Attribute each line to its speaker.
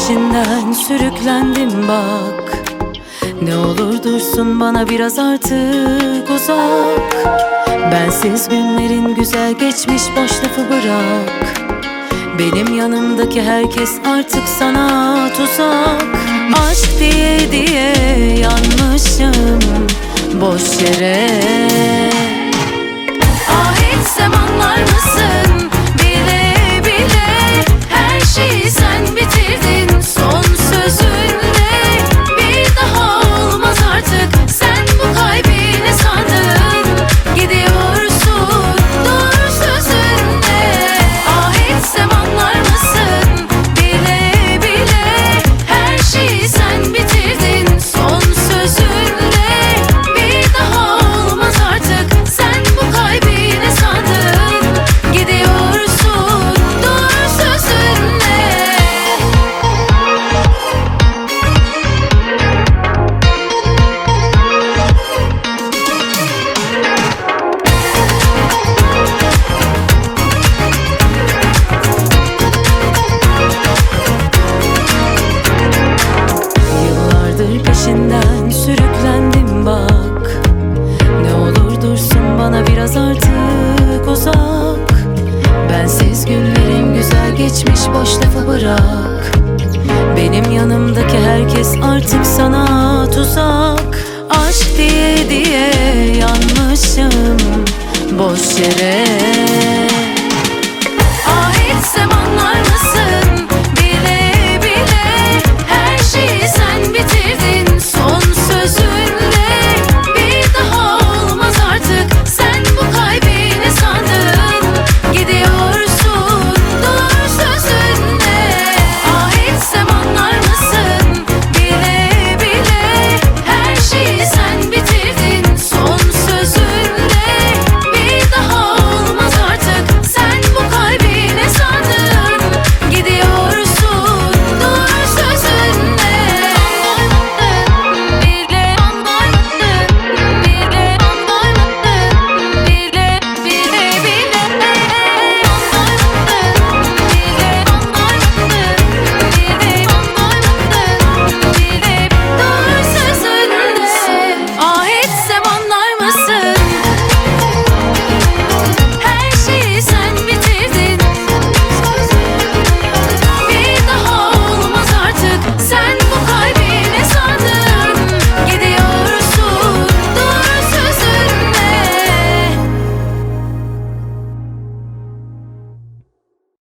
Speaker 1: peşinden sürüklendim bak. Ne olur dursun bana biraz artık uzak. Bensiz günlerin güzel geçmiş, boş lafı bırak. Benim yanımdaki herkes artık sana tuzak. Aşk diye diye yanmışım boş yere. Ah etsem anlar mısın? Bile bile her şeyi sen bitirdin son sözünle. Bir daha olmaz artık, sen bu kalbi ne sandın? Gidiyorsun doğru sözünle. Ah etsem anlar mısın? Bile bile her şeyi sen bitirdin son sözünle. Bir daha olmaz artık, sen bu kalbi ne sandın? Gidiyorsun doğru sözünle. Yıllardır peşinden sürüklendim bak. Ne olur dursun bana biraz artık uzak. Bensiz günlerin güzel geçmiş, boş lafı bırak. Benim yanımdaki herkes artık sana tuzak. Aşk diye diye yanmışım boş yere.